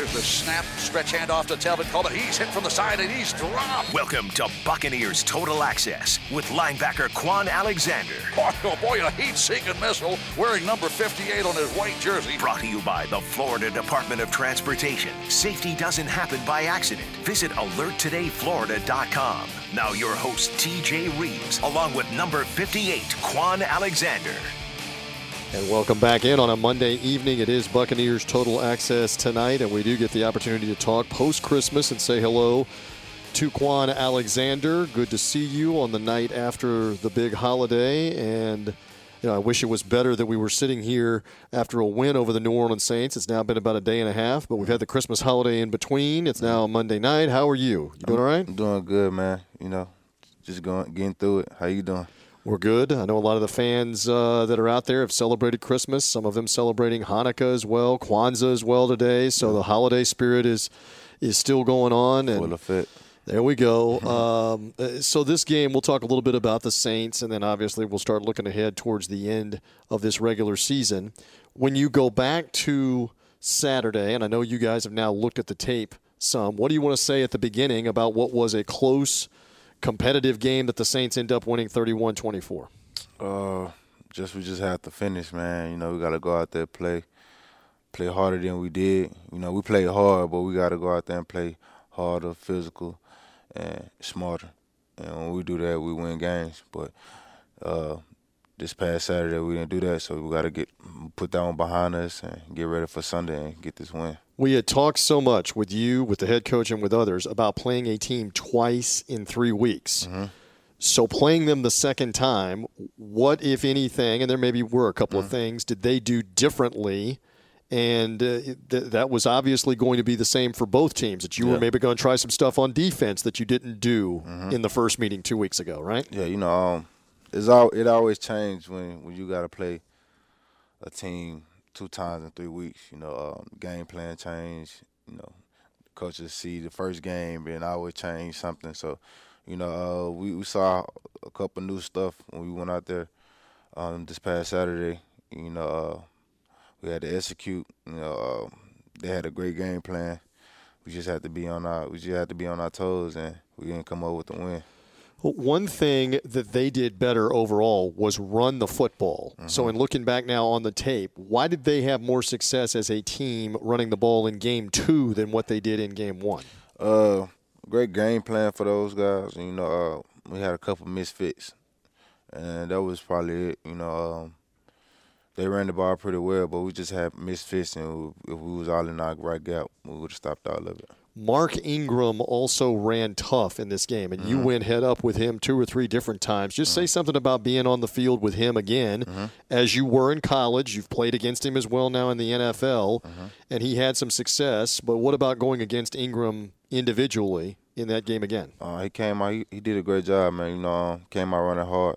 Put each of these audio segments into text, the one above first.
Here's the snap, stretch handoff to Telvin Coleman. He's hit from the side and he's dropped. Welcome to Buccaneers Total Access with linebacker Quan Alexander. Oh boy, a heat-seeking missile wearing number 58 on his white jersey. Brought to you by the Florida Department of Transportation. Safety doesn't happen by accident. Visit alerttodayflorida.com. Now your host, TJ Reeves, along with number 58, Quan Alexander. And welcome back in on a Monday evening. It is Buccaneers Total Access tonight, and we do get the opportunity to talk post-Christmas and say hello to Quan Alexander. Good to see you on the night after the big holiday, and I wish it was better that we were sitting here after a win over the New Orleans Saints. It's now been about a day and a half, but we've had the Christmas holiday in between. It's now Monday night. How are you? You doing all right? I'm doing good, man. Just getting through it. How you doing? We're good. I know a lot of the fans that are out there have celebrated Christmas, some of them celebrating Hanukkah as well, Kwanzaa as well today. So the holiday spirit is still going on. And full of it. There we go. So this game, we'll talk a little bit about the Saints, and then obviously we'll start looking ahead towards the end of this regular season. When you go back to Saturday, and I know you guys have now looked at the tape some, what do you want to say at the beginning about what was a close competitive game that the Saints end up winning 31-24? We just have to finish, man. We got to go out there play harder than we did. We played hard, but we got to go out there and play harder, physical, and smarter. And when we do that, we win games. But this past Saturday, we didn't do that, so we got to put that one behind us and get ready for Sunday and get this win. We had talked so much with you, with the head coach, and with others about playing a team twice in 3 weeks. Mm-hmm. So playing them the second time, what, if anything, and there maybe were a couple of things, did they do differently? And that was obviously going to be the same for both teams, that you were maybe going to try some stuff on defense that you didn't do in the first meeting 2 weeks ago, right? Yeah, it always changed when you got to play a team 2 times in 3 weeks. Game plan change. Coaches see the first game and always change something. So, we saw a couple new stuff when we went out there this past Saturday. We had to execute. They had a great game plan. We just had to be on our toes, and we didn't come up with the win. One thing that they did better overall was run the football. Mm-hmm. So in looking back now on the tape, why did they have more success as a team running the ball in Game 2 than what they did in Game 1? Great game plan for those guys. We had a couple misfits, and that was probably it. They ran the ball pretty well, but we just had misfits, and if we was all in our right gap, we would have stopped all of it. Mark Ingram also ran tough in this game, and you went head up with him 2 or 3 different times. Just say something about being on the field with him again, as you were in college. You've played against him as well now in the NFL, and he had some success. But what about going against Ingram individually in that game again? He came out. He did a great job, man. Came out running hard.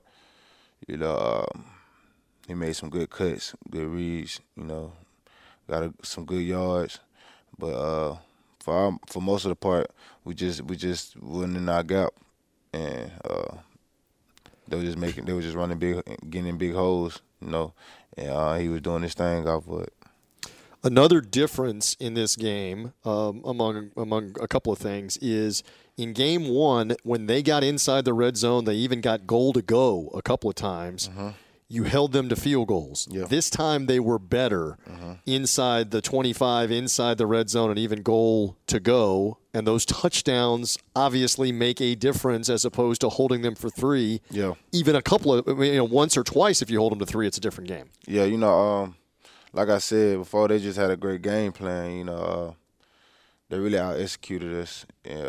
He made some good cuts, good reads. Got some good yards, but. For most of the part, we just wasn't in our gap, and they were just running big, getting in big holes, and he was doing his thing off of it. Another difference in this game, among a couple of things, is in Game 1 when they got inside the red zone, they even got goal to go a couple of times. You held them to field goals. Yeah. This time they were better inside the 25, inside the red zone, and even goal to go. And those touchdowns obviously make a difference as opposed to holding them for 3. Yeah. Even a couple of, once or twice if you hold them to 3, it's a different game. Yeah, like I said before, they just had a great game plan. They really out-executed us.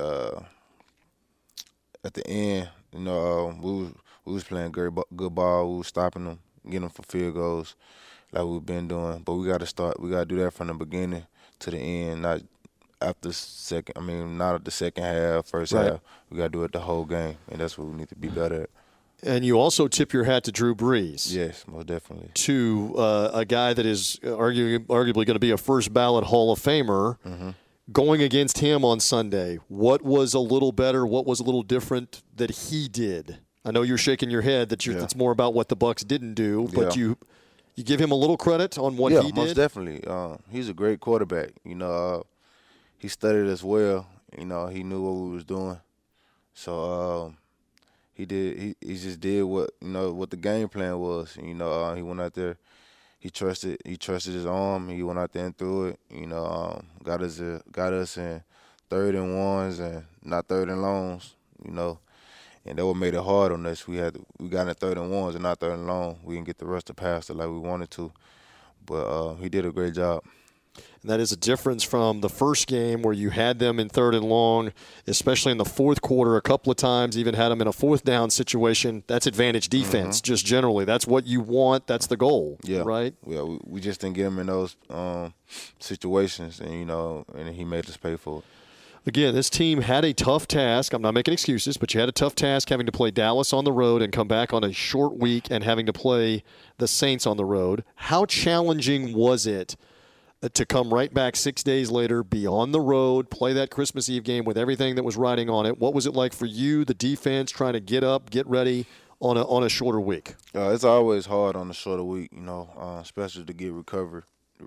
At the end, we was playing good ball. We was stopping them, getting them for field goals like we've been doing. But we got to start. We got to do that from the beginning to the end, not after not at the second half, first half. We got to do it the whole game, and that's what we need to be better at. And you also tip your hat to Drew Brees. Yes, most definitely. To a guy that is arguably going to be a first ballot Hall of Famer. Going against him on Sunday, what was a little better? What was a little different that he did? I know you're shaking your head that it's more about what the Bucs didn't do, but you give him a little credit on what he did? Yeah, most definitely. He's a great quarterback. he studied us well. You know, he knew what we was doing. So he just did what the game plan was. You know, he went out there. He trusted his arm. He went out there and threw it. You know, got us in 3rd and 1s and not 3rd and longs. You know, and that what made it hard on us. We got in 3rd and 1s and not 3rd and long. We didn't get the rest of the pass like we wanted to. But he did a great job. And that is a difference from the first game where you had them in 3rd and long, especially in the fourth quarter a couple of times, even had them in a 4th down situation. That's advantage defense, just generally. That's what you want. That's the goal, right? Yeah, we just didn't get him in those situations, and and he made us pay for it. Again, this team had a tough task. I'm not making excuses, but you had a tough task having to play Dallas on the road and come back on a short week and having to play the Saints on the road. How challenging was it to come right back 6 days later, be on the road, play that Christmas Eve game with everything that was riding on it? What was it like for you, the defense, trying to get up, get ready on a shorter week? It's always hard on a shorter week, especially to get recovered,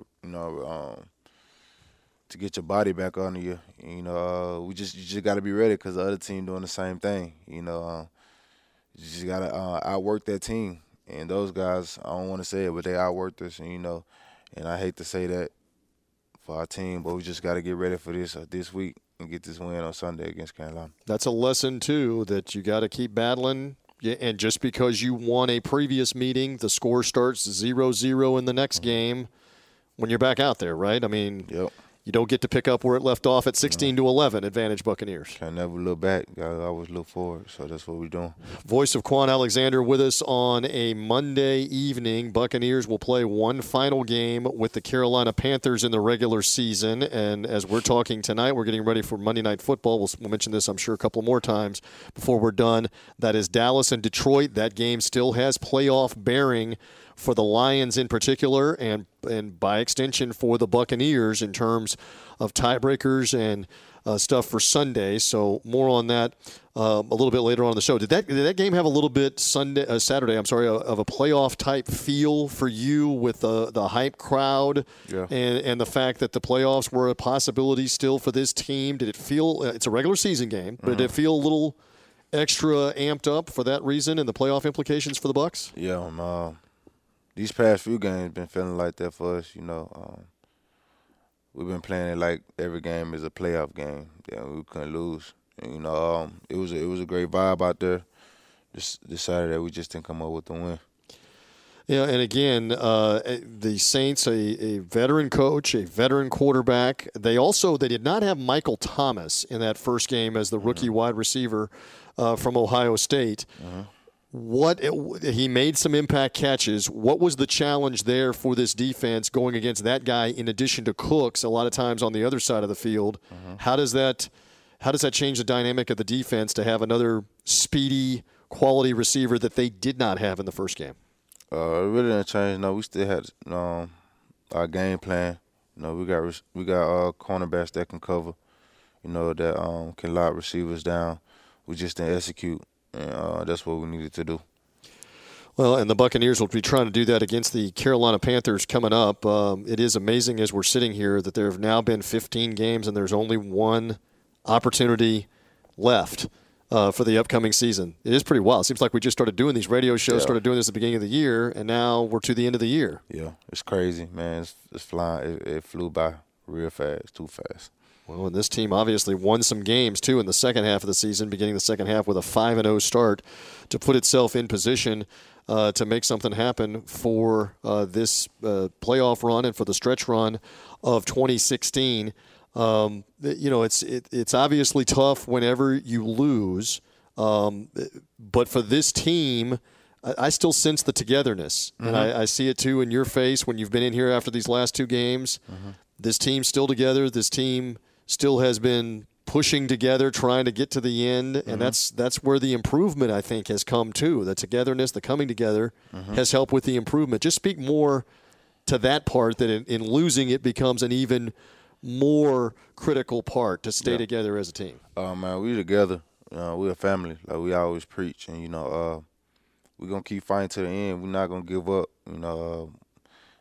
to get your body back under you. You just got to be ready because the other team doing the same thing. You just got to outwork that team. And those guys, I don't want to say it, but they outworked us, and I hate to say that for our team, but we just got to get ready for this week and get this win on Sunday against Carolina. That's a lesson, too, that you got to keep battling. And just because you won a previous meeting, the score starts 0-0 in the next game when you're back out there, right? I mean, you don't get to pick up where it left off at 16-11, advantage Buccaneers. Can never look back. I always look forward, so that's what we're doing. Voice of Kwon Alexander with us on a Monday evening. Buccaneers will play one final game with the Carolina Panthers in the regular season. And as we're talking tonight, we're getting ready for Monday Night Football. We'll mention this, I'm sure, a couple more times before we're done. That is Dallas and Detroit. That game still has playoff bearing for the Lions in particular, and by extension for the Buccaneers in terms of tiebreakers and stuff for Sunday. So more on that a little bit later on in the show. Did that game have a little bit Saturday? Of a playoff type feel for you with the hype crowd and the fact that the playoffs were a possibility still for this team? Did it feel? It's a regular season game, but did it feel a little extra amped up for that reason and the playoff implications for the Bucs? Yeah. These past few games been feeling like that for us. We've been playing it like every game is a playoff game. We couldn't lose. And, it was a great vibe out there. This Saturday, we just didn't come up with the win. Yeah, and again, the Saints, a veteran coach, a veteran quarterback. They did not have Michael Thomas in that first game as the rookie wide receiver from Ohio State. He made some impact catches. What was the challenge there for this defense going against that guy in addition to Cooks a lot of times on the other side of the field? How does that change the dynamic of the defense to have another speedy, quality receiver that they did not have in the first game? It really didn't change. No, we still had our game plan. We got cornerbacks that can cover. That can lock receivers down. We just didn't execute. And that's what we needed to do. Well, and the Buccaneers will be trying to do that against the Carolina Panthers coming up. It is amazing as we're sitting here that there have now been 15 games and there's only one opportunity left for the upcoming season. It is pretty wild. It seems like we just started doing these radio shows, started doing this at the beginning of the year, and now we're to the end of the year. Yeah, it's crazy, man. It's flying. It flew by real fast, too fast. Well, and this team obviously won some games, too, in the second half of the season, beginning the second half with a 5-0 start to put itself in position to make something happen for this playoff run and for the stretch run of 2016. It's obviously tough whenever you lose, but for this team, I still sense the togetherness, and I see it, too, in your face when you've been in here after these last two games. This team's still together. This team still has been pushing together, trying to get to the end, and that's where the improvement, I think, has come too. The togetherness, the coming together has helped with the improvement. Just speak more to that part, that in losing it becomes an even more critical part to stay together as a team. Man, we together. We're a family, like we always preach, and we're gonna keep fighting to the end. We're not gonna give up.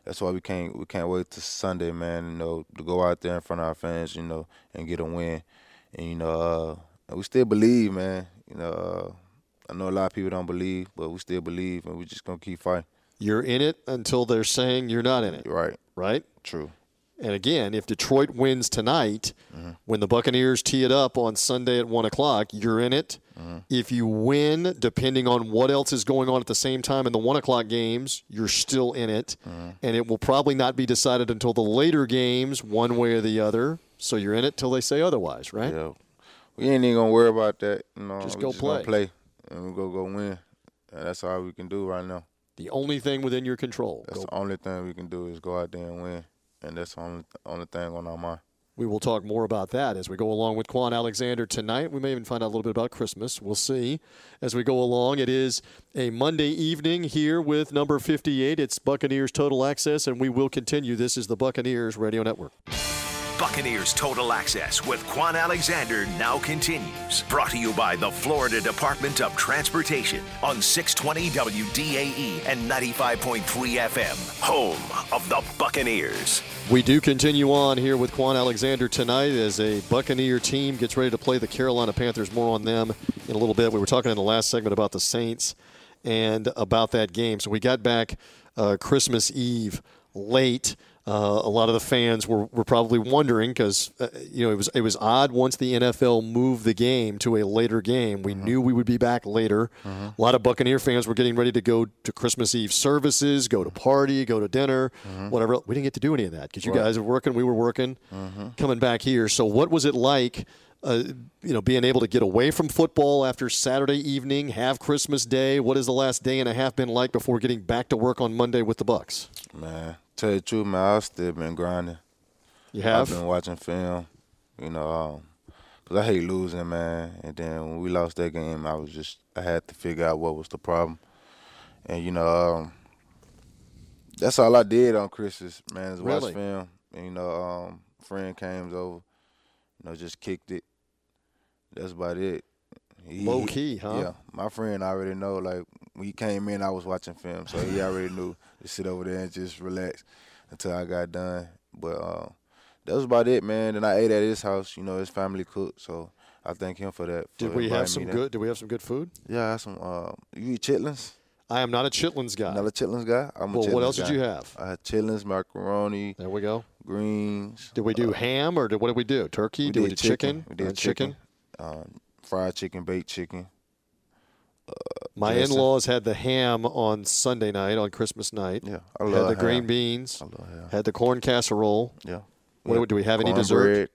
that's why we can't wait till Sunday, man. You know, to go out there in front of our fans, you know, and get a win. And you know, we still believe, man. You know, I know a lot of people don't believe, but we still believe, and we're just gonna keep fighting. You're in it until they're saying you're not in it. Right. Right? True. And again, if Detroit wins tonight, when the Buccaneers tee it up on Sunday at 1 o'clock, you're in it. If you win, depending on what else is going on at the same time in the 1 o'clock games, you're still in it. And it will probably not be decided until the later games, one way or the other. So you're in it till they say otherwise, right? Yeah. We ain't even going to worry about that. You know, just we go just play. Gonna play. And we're going to go win. And that's all we can do right now. The only thing within your control. That's the only thing we can do is go out there and win. And that's the only thing on our mind. We will talk more about that as we go along with Quan Alexander tonight. We may even find out a little bit about Christmas. We'll see as we go along. It is a Monday evening here with number 58. It's Buccaneers Total Access, and we will continue. This is the Buccaneers Radio Network. Buccaneers Total Access with Quan Alexander now continues. Brought to you by the Florida Department of Transportation on 620 WDAE and 95.3 FM, home of the Buccaneers. We do continue on here with Quan Alexander tonight as a Buccaneer team gets ready to play the Carolina Panthers. More on them in a little bit. We were talking in the last segment about the Saints and about that game. So we got back Christmas Eve late. A lot of the fans were probably wondering because it was odd once the NFL moved the game to a later game. We knew we would be back later. A lot of Buccaneer fans were getting ready to go to Christmas Eve services, go to party, go to dinner, whatever. We didn't get to do any of that because you guys were working, we were working, coming back here. So what was it like? Being able to get away from football after Saturday evening, have Christmas Day. What has the last day and a half been like before getting back to work on Monday with the Bucs? Man, tell you the truth, man, I've still been grinding. You have? I've been watching film, because I hate losing, man. And then when we lost that game, I had to figure out what was the problem. And, that's all I did on Christmas, man, is watch film. And, friend came over, just kicked it. That's about it. Low key, huh? Yeah. My friend already know, like, when he came in, I was watching film, so he already knew to sit over there and just relax until I got done. But that was about it, man. Then I ate at his house. His family cooked, so I thank him for that. Did we have some good food? Yeah, I had some. You eat chitlins? I am not a chitlins guy. Not a chitlins guy? I'm a chitlins guy. What else did you have? I had chitlins, macaroni. There we go. Greens. Did we do ham or what did we do? Turkey? Did we do chicken? We did chicken. Fried chicken, baked chicken. My in-laws had the ham on Sunday night, on Christmas night. Yeah, I love Had the ham. green beans. I love ham. Had the corn casserole. Yeah. Do we have any dessert?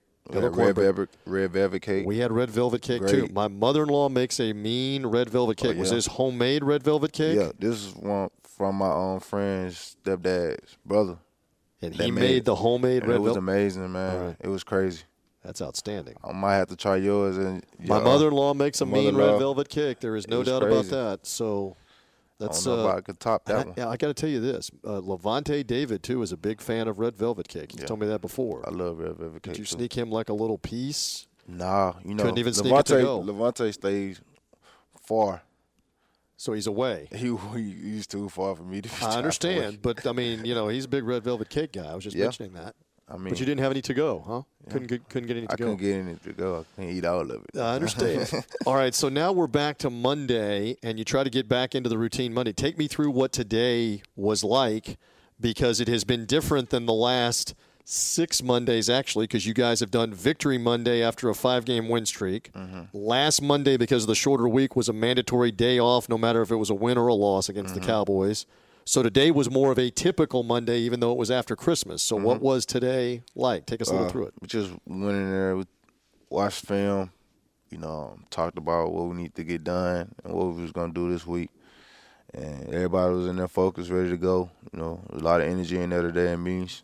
Red velvet cake. We had red velvet cake, Great. too. My mother-in-law makes a mean red velvet cake. Was this homemade red velvet cake? Yeah, this is one from my own friend's stepdad's brother. And he made the homemade red velvet? It was amazing, man. Right. It was crazy. That's outstanding. I might have to try yours. And my mother-in-law makes a mean red velvet cake. There is no doubt about that. So that's I don't know if I could top that one. Yeah, I got to tell you this. Levante David, too, is a big fan of red velvet cake. He's told me that before. I love red velvet cake, Did you sneak him like a little piece? Nah, Couldn't even sneak it to go. Levante stays far. So he's away. He's too far for me to be. I understand, but, I mean, he's a big red velvet cake guy. I was just mentioning that. But you didn't have any to go, huh? Yeah. Couldn't get any to go. I couldn't get any to go. I couldn't eat all of it. I understand. All right, so now we're back to Monday, and you try to get back into the routine Monday. Take me through what today was like, because it has been different than the last 6 Mondays, actually, because you guys have done Victory Monday after a 5-game win streak. Last Monday, because of the shorter week, was a mandatory day off, no matter if it was a win or a loss against the Cowboys. So today was more of a typical Monday, even though it was after Christmas. So what was today like? Take us a little through it. We just went in there, we watched film, talked about what we need to get done and what we was going to do this week. And everybody was in there focused, ready to go. A lot of energy in there today in meetings.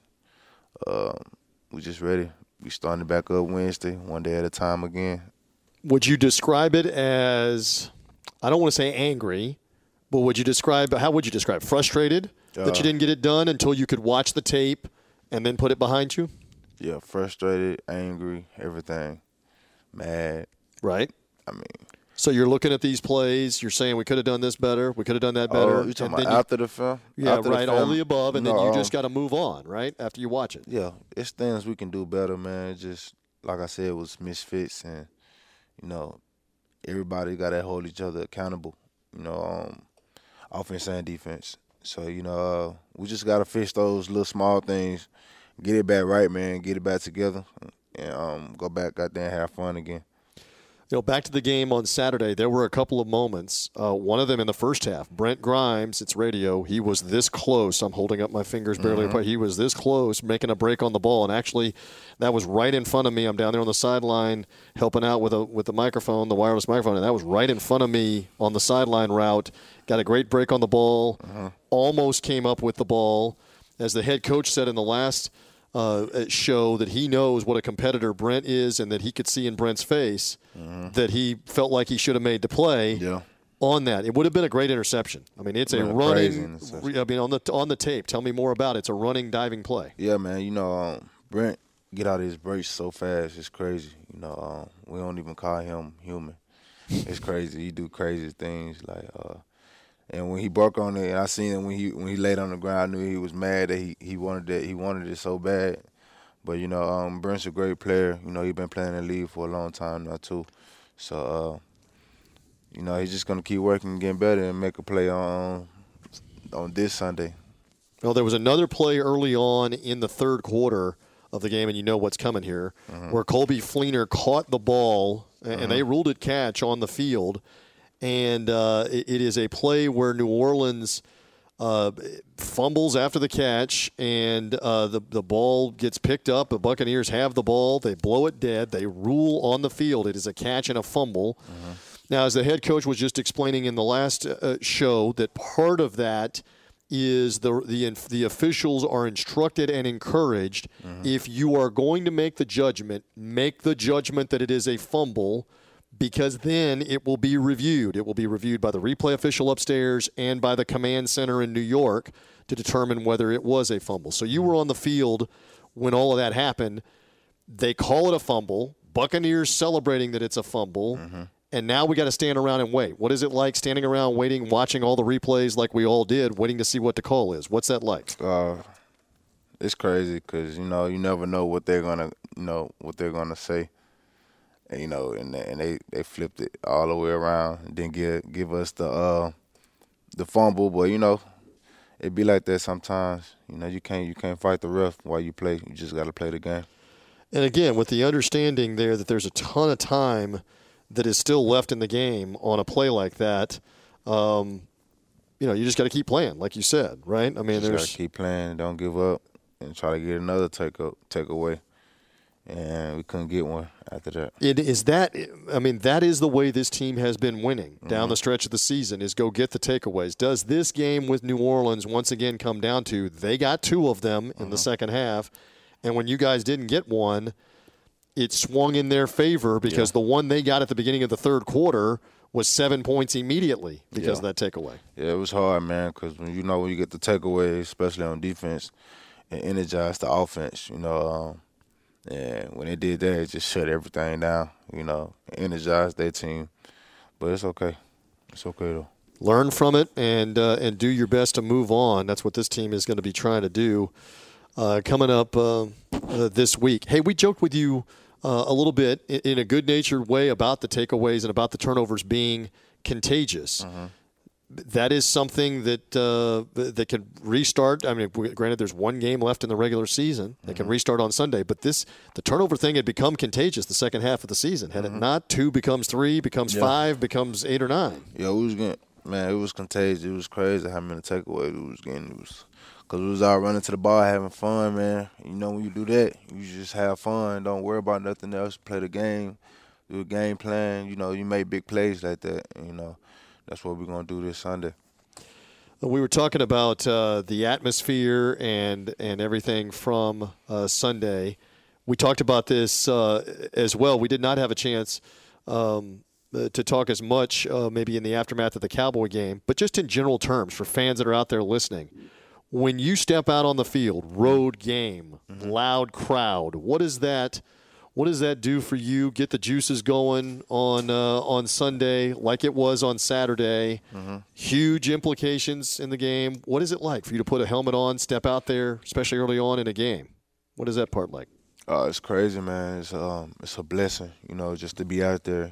We just ready. We starting back up Wednesday, one day at a time again. Would you describe it as, I don't want to say angry, but how would you describe frustrated that you didn't get it done until you could watch the tape and then put it behind you? Yeah, frustrated, angry, everything, mad. Right. I mean, So you're looking at these plays. You're saying we could have done this better. We could have done that better. You talking about after the film? Yeah, after right. The film, all the above, and then you just got to move on, right? After you watch it. Yeah, it's things we can do better, man. Just like I said, it was misfits, and everybody got to hold each other accountable. Offense and defense. So we just got to fix those little small things, get it back right, man. Get it back together, and go back out there and have fun again. Back to the game on Saturday, there were a couple of moments. One of them in the first half. Brent Grimes, it's radio, he was this close. I'm holding up my fingers barely apart. He was this close, making a break on the ball. And actually, that was right in front of me. I'm down there on the sideline helping out with the microphone, the wireless microphone. And that was right in front of me on the sideline route. Got a great break on the ball. Almost came up with the ball. As the head coach said in the last show, that he knows what a competitor Brent is and that he could see in Brent's face that he felt like he should have made the play on that. It would have been a great interception. I mean, it's a running – I mean, on the tape, tell me more about it. It's a running, diving play. Yeah, man. Brent get out of his brace so fast. It's crazy. We don't even call him human. It's crazy. He do crazy things like and when he broke on it, and I seen him when he laid on the ground, I knew he was mad that he wanted that. He wanted it so bad. But Brent's a great player. He's been playing in the league for a long time now too. So he's just gonna keep working and getting better and make a play on this Sunday. Well, there was another play early on in the third quarter of the game, and you know what's coming here, where Colby Fleener caught the ball, and they ruled it catch on the field. And it is a play where New Orleans fumbles after the catch, and the ball gets picked up. The Buccaneers have the ball. They blow it dead. They rule on the field. It is a catch and a fumble. Now, as the head coach was just explaining in the last show, that part of that is the officials are instructed and encouraged, if you are going to make the judgment that it is a fumble, because then it will be reviewed. It will be reviewed by the replay official upstairs and by the command center in New York to determine whether it was a fumble. So you were on the field when all of that happened. They call it a fumble. Buccaneers celebrating that it's a fumble. And now we got to stand around and wait. What is it like standing around waiting, watching all the replays like we all did, waiting to see what the call is? What's that like? It's crazy because, you never know what they're going to say. And, and they flipped it all the way around and didn't give us the fumble. But, it be like that sometimes. You can't fight the ref while you play. You just got to play the game. And, again, with the understanding there that there's a ton of time that is still left in the game on a play like that, you just got to keep playing, like you said, right? I mean, got to keep playing, don't give up, and try to get another takeaway. And we couldn't get one after that. That is the way this team has been winning down the stretch of the season, is go get the takeaways. Does this game with New Orleans once again come down to they got two of them in the second half, and when you guys didn't get one, it swung in their favor because the one they got at the beginning of the third quarter was 7 points immediately because of that takeaway. Yeah, it was hard, man, because when you get the takeaway, especially on defense, it energized the offense, And when they did that, it just shut everything down, energized their team. But it's okay. It's okay, though. Learn from it and do your best to move on. That's what this team is going to be trying to do coming up this week. Hey, we joked with you a little bit in a good-natured way about the takeaways and about the turnovers being contagious. That is something that can restart. I mean, granted, there's one game left in the regular season. They can restart on Sunday. But the turnover thing had become contagious the second half of the season. Had it not, 2 becomes 3, becomes 5, becomes 8 or 9. Yeah, it was contagious. It was crazy how many takeaways we was getting. Because we was out running to the ball having fun, man. When you do that, you just have fun. Don't worry about nothing else. Play the game. Do a game plan. You make big plays like that. That's what we're going to do this Sunday. We were talking about the atmosphere and everything from Sunday. We talked about this as well. We did not have a chance to talk as much maybe in the aftermath of the Cowboy game, but just in general terms for fans that are out there listening. When you step out on the field, road game, loud crowd, what does that What does that do for you? Get the juices going on Sunday like it was on Saturday. Mm-hmm. Huge implications in the game. What is it like for you to put a helmet on, step out there, especially early on in a game? What is that part like? It's crazy, man. It's a blessing, just to be out there,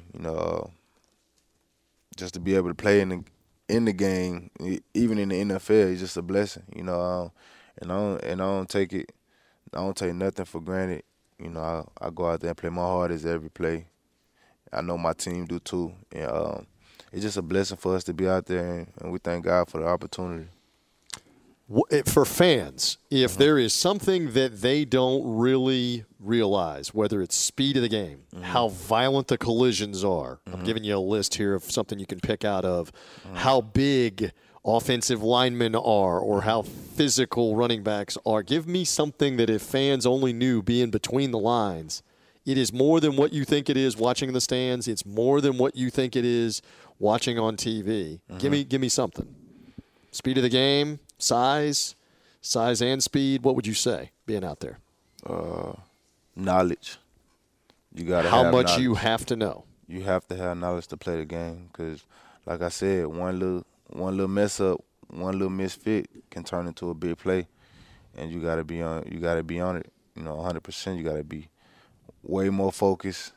just to be able to play in the game, even in the NFL. It's just a blessing, and I don't take it. I don't take nothing for granted. I go out there and play my hardest every play. I know my team do too, and it's just a blessing for us to be out there, and we thank God for the opportunity. For fans, if there is something that they don't really realize, whether it's speed of the game, how violent the collisions are, I'm giving you a list here of something you can pick out of, how big offensive linemen are or how physical running backs are. Give me something that if fans only knew being between the lines, it is more than what you think it is watching in the stands. It's more than what you think it is watching on TV. Give me something. Speed of the game. Size and speed, what would you say being out there? Knowledge. You gotta How have much knowledge. you have to know. You have to have knowledge to play the game because, like I said, one little mess up, one little misfit can turn into a big play, and you gotta be on it. 100%. You gotta be way more focused.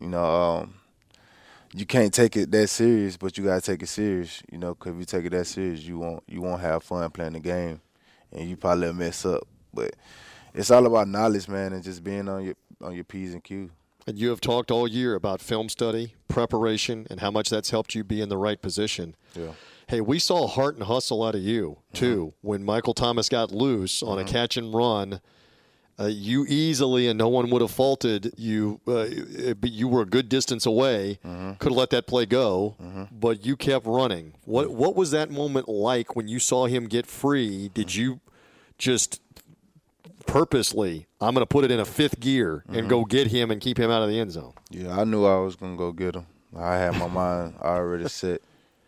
You can't take it that serious, but you gotta take it serious. Because if you take it that serious, you won't have fun playing the game, and you probably mess up. But it's all about knowledge, man, and just being on your P's and Q's. And you have talked all year about film study, preparation, and how much that's helped you be in the right position. Yeah. Hey, we saw heart and hustle out of you, too, when Michael Thomas got loose on a catch and run. You easily, and no one would have faulted you, but you were a good distance away, could have let that play go, but you kept running. What was that moment like when you saw him get free? Did you just purposely, I'm going to put it in a fifth gear and go get him and keep him out of the end zone? Yeah, I knew I was going to go get him. I had my mind already set.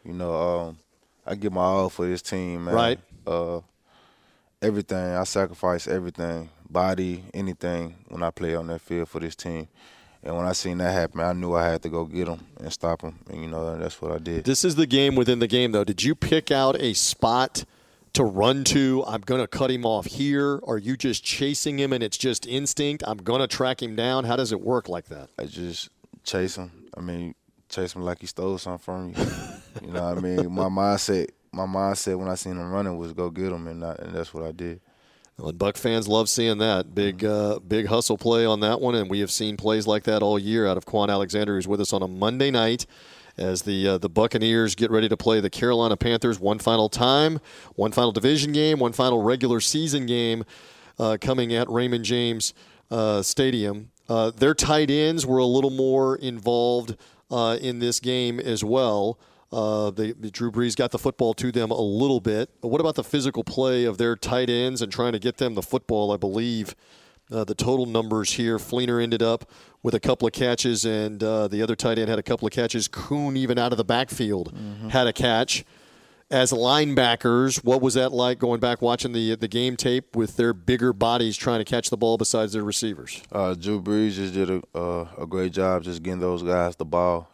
I give my all for this team, man. Right. Everything. I sacrifice everything. Body, anything, when I play on that field for this team. And when I seen that happen, I knew I had to go get him and stop him. And, that's what I did. This is the game within the game, though. Did you pick out a spot to run to? I'm going to cut him off here. Are you just chasing him and it's just instinct? I'm going to track him down. How does it work like that? I just chase him. Chase him like he stole something from you. You know what I mean? My mindset when I seen him running was go get him, and that's what I did. Well, and Buck fans love seeing that. Big hustle play on that one, and we have seen plays like that all year out of Quan Alexander, who's with us on a Monday night as the Buccaneers get ready to play the Carolina Panthers one final time, one final division game, one final regular season game coming at Raymond James Stadium. Their tight ends were a little more involved in this game as well. The Drew Brees got the football to them a little bit. What about the physical play of their tight ends and trying to get them the football? I believe the total numbers here, Fleener ended up with a couple of catches, and the other tight end had a couple of catches. Kuhn, even out of the backfield, had a catch. As linebackers, what was that like going back watching the game tape with their bigger bodies trying to catch the ball besides their receivers? Drew Brees just did a great job just getting those guys the ball,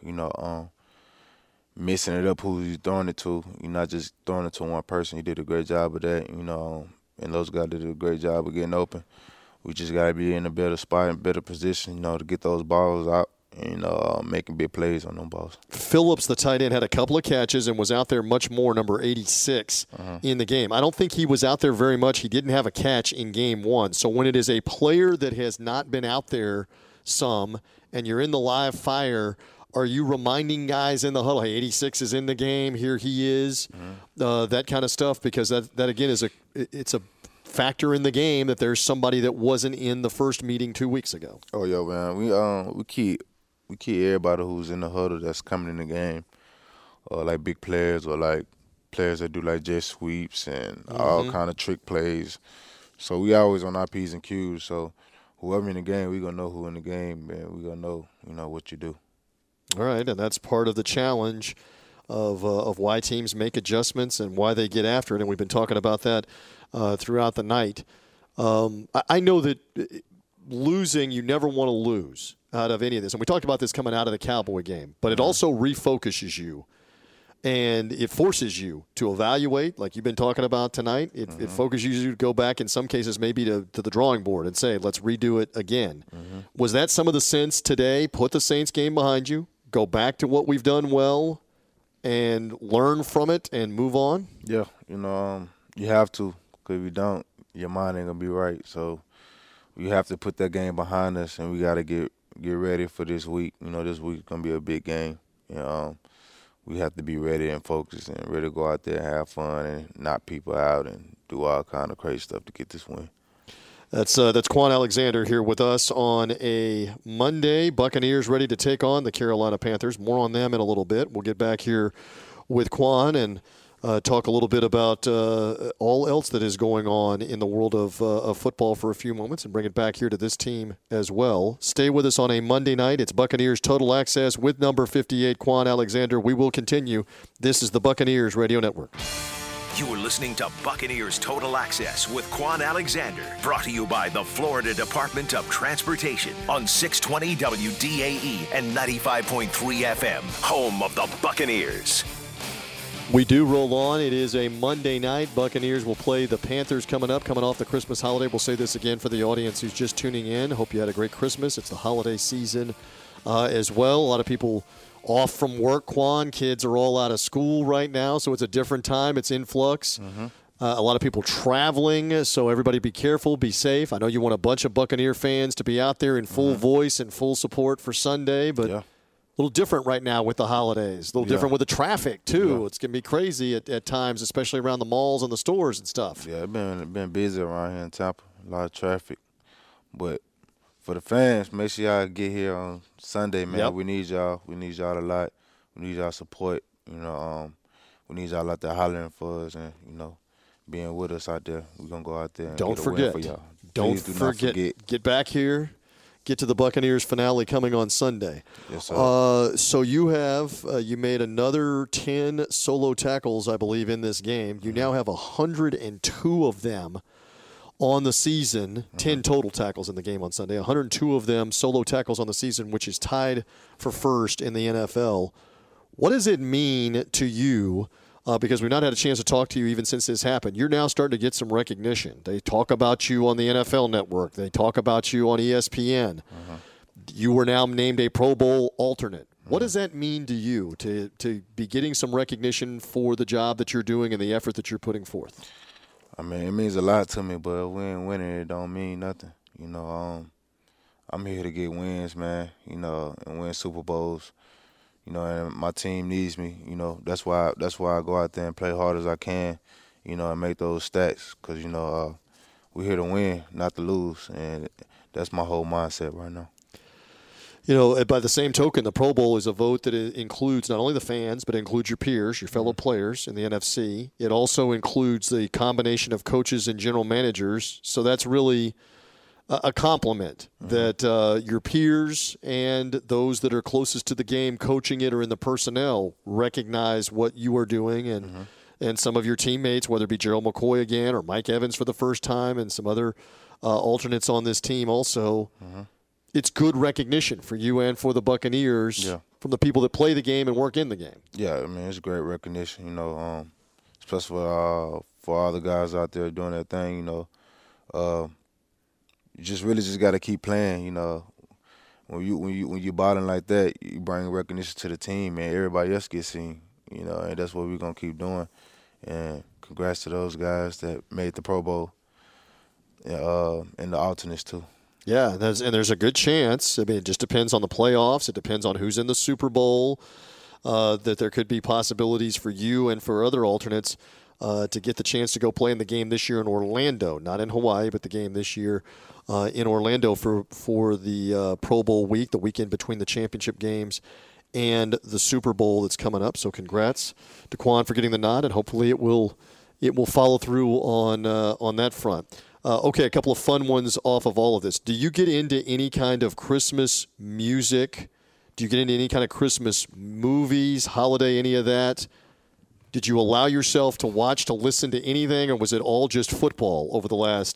mixing it up who he's throwing it to. You're not just throwing it to one person. He did a great job of that, and those guys did a great job of getting open. We just got to be in a better spot and better position, to get those balls out and making big plays on them balls. Phillips, the tight end, had a couple of catches and was out there much more, number 86, in the game. I don't think he was out there very much. He didn't have a catch in game one. So when it is a player that has not been out there some and you're in the live fire, are you reminding guys in the huddle, hey, 86 is in the game, here he is, that kind of stuff? Because that again, it's a factor in the game that there's somebody that wasn't in the first meeting 2 weeks ago. Oh, yeah, man. We keep everybody who's in the huddle that's coming in the game, like big players or like players that do like jet sweeps and all kind of trick plays. So we always on our P's and Q's. So whoever in the game, we going to know who in the game, and we going to know, what you do. All right, and that's part of the challenge of why teams make adjustments and why they get after it, and we've been talking about that throughout the night. I know that losing, you never want to lose out of any of this. And we talked about this coming out of the Cowboy game, but it also refocuses you. And it forces you to evaluate, like you've been talking about tonight. It focuses you to go back, in some cases, maybe to the drawing board and say, let's redo it again. Was that some of the sense today? Put the Saints game behind you, go back to what we've done well, and learn from it and move on? Yeah, you have to, because if you don't, your mind ain't going to be right. So you have to put that game behind us, and we got to get ready for this week. This week's going to be a big game. We have to be ready and focused and ready to go out there and have fun and knock people out and do all kind of crazy stuff to get this win. That's Kwon Alexander here with us on a Monday. Buccaneers ready to take on the Carolina Panthers. More on them in a little bit. We'll get back here with Kwon and talk a little bit about all else that is going on in the world of football for a few moments and bring it back here to this team as well. Stay with us on a Monday night. It's Buccaneers Total Access with number 58, Kwon Alexander. We will continue. This is the Buccaneers Radio Network. You are listening to Buccaneers Total Access with Kwon Alexander, brought to you by the Florida Department of Transportation on 620 WDAE and 95.3 FM, home of the Buccaneers. We do roll on. It is a Monday night. Buccaneers will play the Panthers coming off the Christmas holiday. We'll say this again for the audience who's just tuning in. Hope you had a great Christmas. It's the holiday season as well. A lot of people off from work, Kwon. Kids are all out of school right now, so it's a different time. It's influx. A lot of people traveling, so everybody be careful, be safe. I know you want a bunch of Buccaneer fans to be out there in full voice and full support for Sunday, but a little different right now with the holidays. A little different with the traffic, too. It's going to be crazy at times, especially around the malls and the stores and stuff. Yeah, it's been busy around here in Tampa. A lot of traffic. But for the fans, make sure y'all get here on Sunday, man. We need y'all. We need y'all a lot. We need y'all support. We need y'all out there hollering for us and, being with us out there. We're going to go out there and Don't get a forget. win for y'all. Don't forget. Get back here. Get to the Buccaneers finale coming on Sunday. Yes, sir. So you have you made another 10 solo tackles, I believe, in this game. You now have 102 of them on the season, 10 total tackles in the game on Sunday. 102 of them solo tackles on the season, which is tied for first in the NFL. What does it mean to you? Because we've not had a chance to talk to you even since this happened. You're now starting to get some recognition. They talk about you on the NFL Network. They talk about you on ESPN. You were now named a Pro Bowl alternate. What does that mean to you to be getting some recognition for the job that you're doing and the effort that you're putting forth? I mean, it means a lot to me, but if we ain't winning, it don't mean nothing. I'm here to get wins, man, and win Super Bowls. And my team needs me. That's why I go out there and play hard as I can, and make those stats. Because we're here to win, not to lose, and that's my whole mindset right now. By the same token, the Pro Bowl is a vote that includes not only the fans, but it includes your peers, your fellow players in the NFC. It also includes the combination of coaches and general managers. So that's really a compliment that your peers and those that are closest to the game coaching it or in the personnel recognize what you are doing and some of your teammates, whether it be Gerald McCoy again or Mike Evans for the first time and some other alternates on this team also. It's good recognition for you and for the Buccaneers from the people that play the game and work in the game. Yeah, I mean, it's great recognition, especially for all the guys out there doing their thing, you just got to keep playing, When you balling like that, you bring recognition to the team, and everybody else gets seen, and that's what we're gonna keep doing. And congrats to those guys that made the Pro Bowl, and the alternates too. Yeah, there's a good chance. I mean, it just depends on the playoffs. It depends on who's in the Super Bowl. That there could be possibilities for you and for other alternates to get the chance to go play in the game this year in Orlando, not in Hawaii, but the game this year in Orlando for the Pro Bowl week, the weekend between the championship games and the Super Bowl that's coming up. So congrats to Kwon for getting the nod, and hopefully it will follow through on that front. Okay, a couple of fun ones off of all of this. Do you get into any kind of Christmas music? Do you get into any kind of Christmas movies, holiday, any of that? Did you allow yourself to watch, to listen to anything, or was it all just football over the last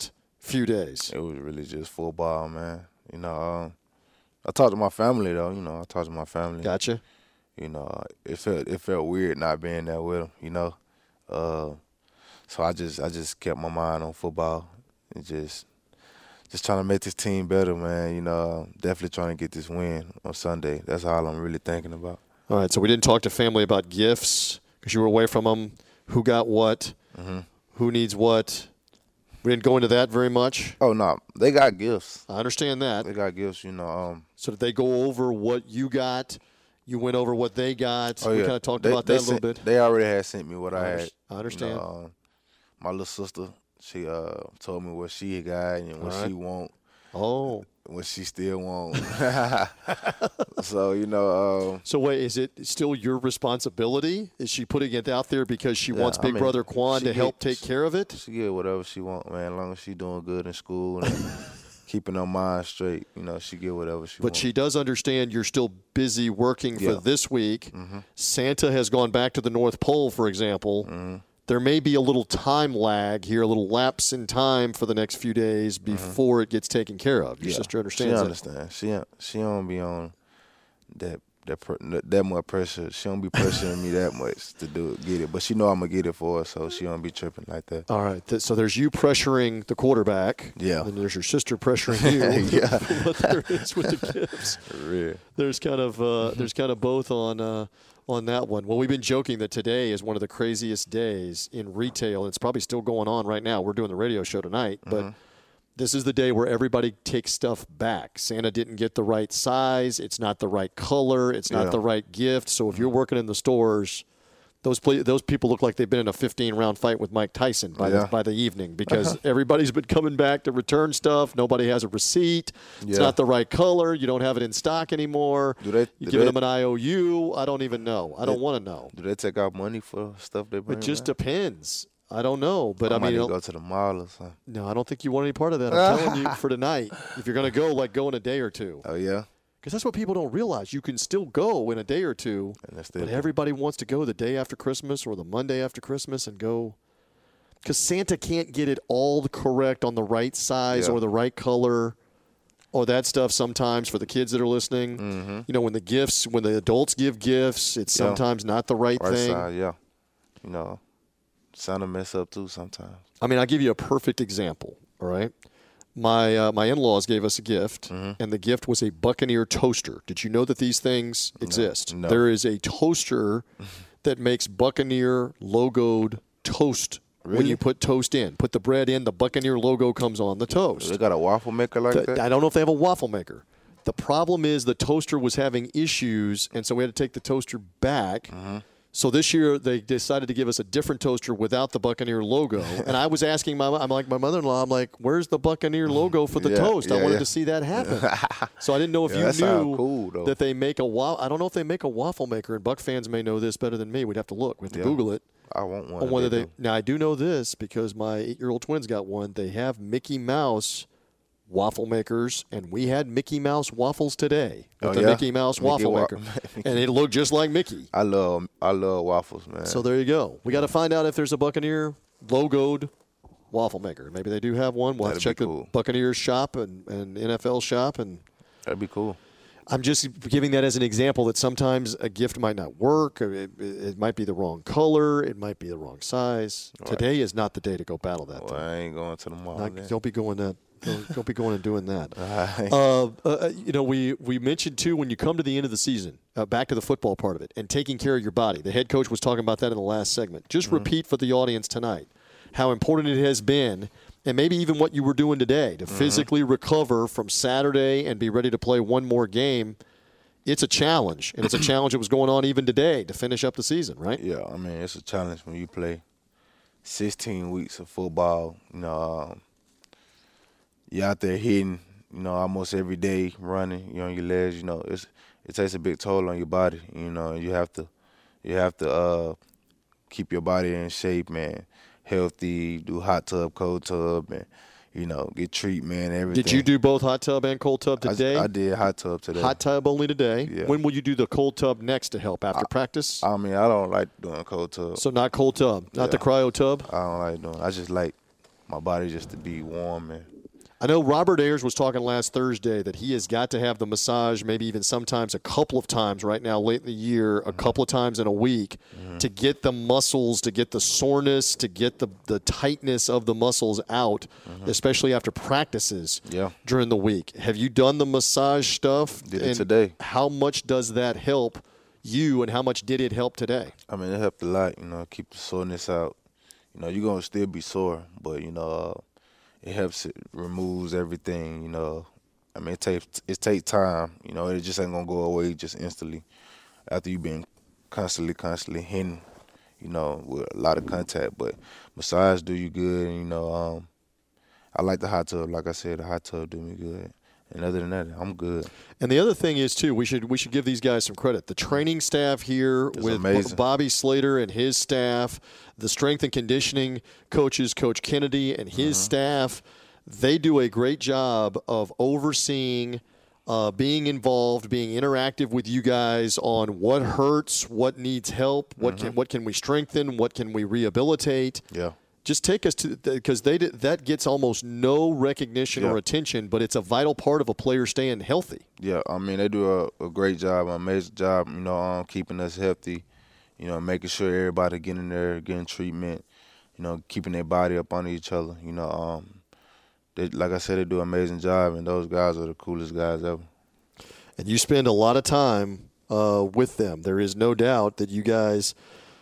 few days? It was really just football, man. You know, I talked to my family though. You know, I talked to my family. Gotcha. You know, it felt weird not being there with them. You know, so I just kept my mind on football and just trying to make this team better, man. You know, definitely trying to get this win on Sunday. That's all I'm really thinking about. All right, so we didn't talk to family about gifts because you were away from them. Who got what? Mm-hmm. Who needs what? We didn't go into that very much. Oh no, they got gifts. I understand that. They got gifts, you know. So did they go over what you got? You went over what they got. Oh, we yeah. kind of talked about that a little bit. They already had sent me what I had. I understand. You know, my little sister, she told me what she got and what she want. Oh. What she still want. So, you know. So wait, is it still your responsibility? Is she putting it out there because she wants Big Brother Quan to help take care of it? She get whatever she want, man. As long as she doing good in school and keeping her mind straight, you know, she get whatever she wants. But she does understand you're still busy working for this week. Mm-hmm. Santa has gone back to the North Pole, for example. Mm-hmm. There may be a little time lag here, a little lapse in time for the next few days before it gets taken care of. Your sister understands that. She understands. She don't be on that much pressure. She don't be pressuring me that much to get it. But she know I'm going to get it for her, so she don't be tripping like that. All right. So there's you pressuring the quarterback. Yeah. And there's your sister pressuring you. Yeah. What there is with the gifts. Real. There's kind of both on that one. Well, we've been joking that today is one of the craziest days in retail. It's probably still going on right now. We're doing the radio show tonight, but this is the day where everybody takes stuff back. Santa didn't get the right size. It's not the right color. It's not the right gift. So if you're working in the stores, those people look like they've been in a 15-round fight with Mike Tyson by the evening because everybody's been coming back to return stuff. Nobody has a receipt. It's not the right color. You don't have it in stock anymore. You give them an IOU. I don't even know. I don't want to know. Do they take out money for stuff they bring? It just depends. I don't know, but I mean, go to the mall or something. No, I don't think you want any part of that. I'm telling you, for tonight, if you're going to go, go in a day or two. Oh yeah. Because that's what people don't realize. You can still go in a day or two, but everybody wants to go the day after Christmas or the Monday after Christmas and go. Because Santa can't get it all correct on the right size or the right color or that stuff sometimes for the kids that are listening. Mm-hmm. You know, when the adults give gifts, it's sometimes not the right thing. Side, yeah. You know, Santa mess up too sometimes. I mean, I'll give you a perfect example, all right? My in-laws gave us a gift, and the gift was a Buccaneer toaster. Did you know that these things exist? No. There is a toaster that makes Buccaneer logoed toast. Really? When you put toast in. Put the bread in, the Buccaneer logo comes on the toast. They got a waffle maker like that? I don't know if they have a waffle maker. The problem is the toaster was having issues, and so we had to take the toaster back. So this year they decided to give us a different toaster without the Buccaneer logo. And I was asking my mother-in-law, I'm like, where's the Buccaneer logo for the toast? I wanted to see that happen. So I didn't know if you knew that they make I don't know if they make a waffle maker, and Buck fans may know this better than me. We'd have to look. We have to Google it. I want one. Now, I do know this because my 8-year-old twins got one. They have Mickey Mouse waffle makers, and we had Mickey Mouse waffles today with the Mickey Mouse waffle maker, and it looked just like Mickey. I love waffles, man. So there you go. We got to find out if there's a Buccaneer logoed waffle maker. Maybe they do have one. We'll have to check the Buccaneers shop and NFL shop, and that'd be cool. I'm just giving that as an example that sometimes a gift might not work. It might be the wrong color. It might be the wrong size. Right. Today is not the day to go battle that thing. I ain't going to the mall. Don't be going that. Don't be going and doing that. Right. You know, we mentioned, too, when you come to the end of the season, back to the football part of it, and taking care of your body. The head coach was talking about that in the last segment. Just repeat for the audience tonight how important it has been, and maybe even what you were doing today, to physically recover from Saturday and be ready to play one more game. It's a challenge, and it's a challenge that was going on even today to finish up the season, right? Yeah, I mean, it's a challenge when you play 16 weeks of football. You know, you're out there hitting, you know, almost every day, running, on your legs. You know, it takes a big toll on your body. You know, you have to keep your body in shape, man, healthy, do hot tub, cold tub, and get treatment, everything. Did you do both hot tub and cold tub today? I did hot tub today. Hot tub only today. Yeah. When will you do the cold tub next to help? After practice? I mean, I don't like doing cold tub. So not cold tub, not the cryo tub? I don't like doing it. I just like my body just to be warm and I know Robert Ayers was talking last Thursday that he has got to have the massage maybe even sometimes a couple of times right now late in the year, a couple of times in a week to get the muscles, to get the soreness, to get the tightness of the muscles out, especially after practices during the week. Have you done the massage stuff? Did it today. How much does that help you, and how much did it help today? I mean, it helped a lot, keep the soreness out. You're going to still be sore, but, it helps, it removes everything, I mean, it takes time, it just ain't going to go away just instantly after you've been constantly hitting, with a lot of contact. But massage do you good, I like the hot tub. Like I said, the hot tub do me good. And other than that, I'm good. And the other thing is, too, we should give these guys some credit. The training staff here with amazing. Bobby Slater and his staff, the strength and conditioning coaches, Coach Kennedy and his staff, they do a great job of overseeing, being involved, being interactive with you guys on what hurts, what needs help, what can we strengthen, what can we rehabilitate. Yeah. Just take us to, because that gets almost no recognition or attention, but it's a vital part of a player staying healthy. Yeah, I mean, they do a great job, an amazing job, keeping us healthy, making sure everybody getting there, getting treatment, keeping their body up under each other. They, like I said, they do an amazing job, and those guys are the coolest guys ever. And you spend a lot of time with them. There is no doubt that you guys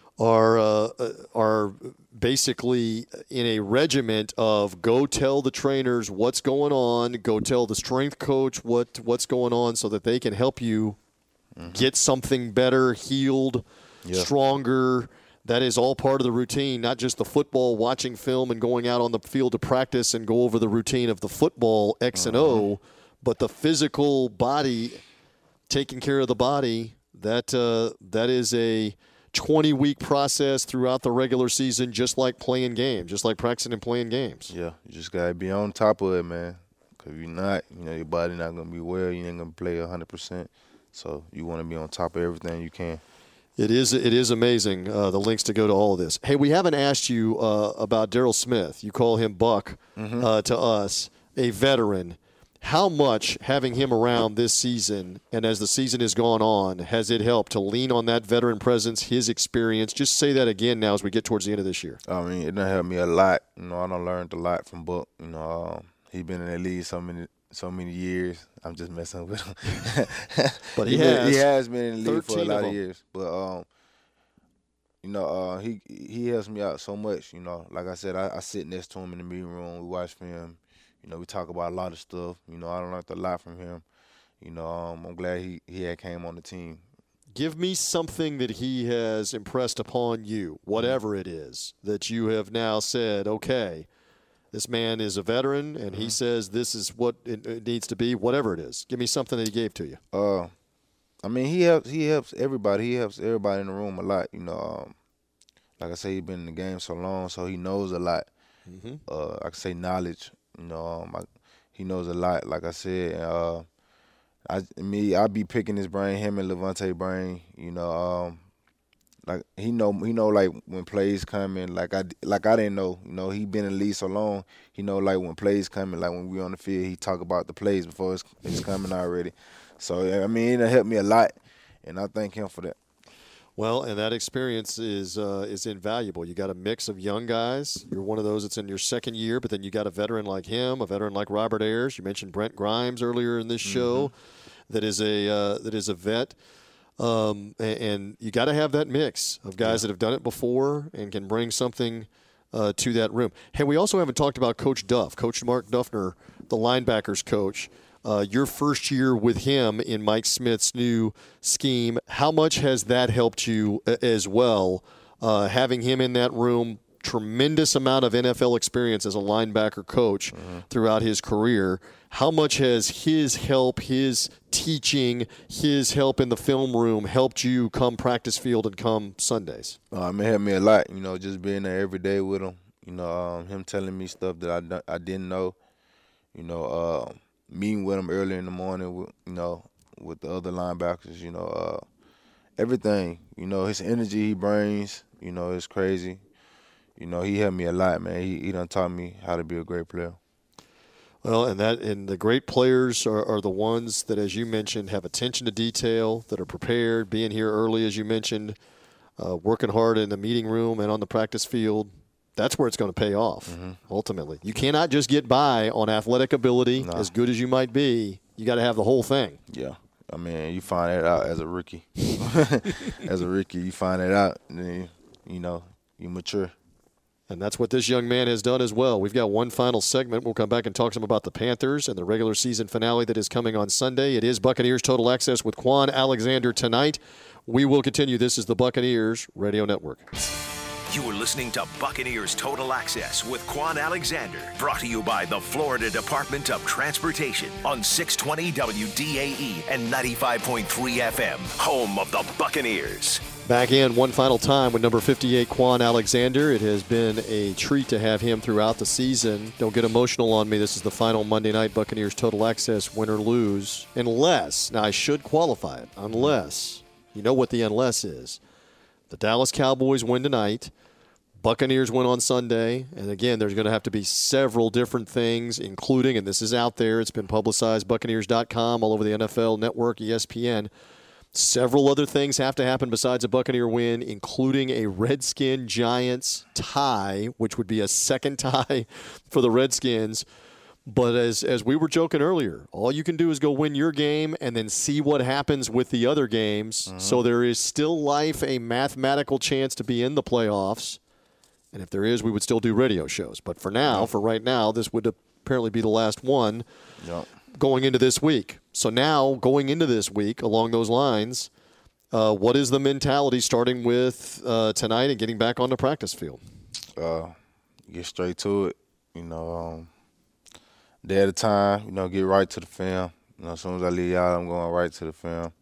are basically in a regiment of go tell the trainers what's going on, go tell the strength coach what's going on so that they can help you get something better, healed, stronger. That is all part of the routine, not just the football, watching film and going out on the field to practice and go over the routine of the football X and O, but the physical body, taking care of the body, that is a 20-week process throughout the regular season, just like playing games, just like practicing and playing games. Yeah, you just got to be on top of it, man. Because if you're not, your body not going to be well. You ain't going to play 100%. So you want to be on top of everything you can. It is amazing, the links to go to all of this. Hey, we haven't asked you about Daryl Smith. You call him Buck to us, a veteran. How much, having him around this season and as the season has gone on, has it helped to lean on that veteran presence, his experience? Just say that again now as we get towards the end of this year. I mean, it done helped me a lot. I done learned a lot from Buck. He been in the league so many years. I'm just messing with him. But he has been in the league for a lot of them. years. But he helps me out so much. Like I said, I sit next to him in the meeting room. We watch film. We talk about a lot of stuff. I learned a lot from him. I'm glad he had came on the team. Give me something that he has impressed upon you, whatever it is, that you have now said, okay, this man is a veteran, and he says this is what it needs to be, whatever it is. Give me something that he gave to you. I mean, he helps everybody. He helps everybody in the room a lot. Like I say, he's been in the game so long, so he knows a lot. I can say knowledge. He knows a lot, like I said. I be picking his brain, him and Levante brain. Like he know like when plays coming. Like I didn't know. He been in the league so long. He know like when plays coming. Like when we on the field, he talk about the plays before it's coming already. So I mean, it helped me a lot, and I thank him for that. Well, and that experience is invaluable. You got a mix of young guys. You're one of those that's in your second year, but then you got a veteran like him, a veteran like Robert Ayers. You mentioned Brent Grimes earlier in this show, that is a vet, and you got to have that mix of guys that have done it before and can bring something to that room. Hey, we also haven't talked about Coach Duff, Coach Mark Duffner, the linebackers coach. Your first year with him in Mike Smith's new scheme, how much has that helped you as well? Having him in that room, tremendous amount of NFL experience as a linebacker coach throughout his career. How much has his help, his teaching, his help in the film room helped you come practice field and come Sundays? It helped me a lot, just being there every day with him. Him telling me stuff that I didn't know. Meeting with him early in the morning, with the other linebackers, everything. His energy he brings, it's crazy. He helped me a lot, man. He done taught me how to be a great player. Well, and the great players are the ones that, as you mentioned, have attention to detail, that are prepared, being here early, as you mentioned, working hard in the meeting room and on the practice field. That's where it's going to pay off, ultimately. You cannot just get by on athletic ability, as good as you might be. You got to have the whole thing. Yeah. I mean, you find that out as a rookie. As a rookie, you find that out, and then, you mature. And that's what this young man has done as well. We've got one final segment. We'll come back and talk some about the Panthers and the regular season finale that is coming on Sunday. It is Buccaneers Total Access with Quan Alexander tonight. We will continue. This is the Buccaneers Radio Network. You are listening to Buccaneers Total Access with Quan Alexander, brought to you by the Florida Department of Transportation on 620 WDAE and 95.3 FM, home of the Buccaneers. Back in one final time with number 58, Quan Alexander. It has been a treat to have him throughout the season. Don't get emotional on me. This is the final Monday night Buccaneers Total Access, win or lose. Unless, now I should qualify it, unless, you know what the unless is. The Dallas Cowboys win tonight. Buccaneers win on Sunday. And again, there's going to have to be several different things, including, and this is out there, it's been publicized, Buccaneers.com, all over the NFL Network, ESPN. Several other things have to happen besides a Buccaneer win, including a Redskin-Giants tie, which would be a second tie for the Redskins. But as we were joking earlier, all you can do is go win your game and then see what happens with the other games. So there is still a mathematical chance to be in the playoffs. And if there is, we would still do radio shows. But for right now, this would apparently be the last one going into this week. So now, going into this week, along those lines, what is the mentality starting with tonight and getting back on the practice field? Get straight to it. Day at a time, get right to the film. As soon as I leave out, I'm going right to the film.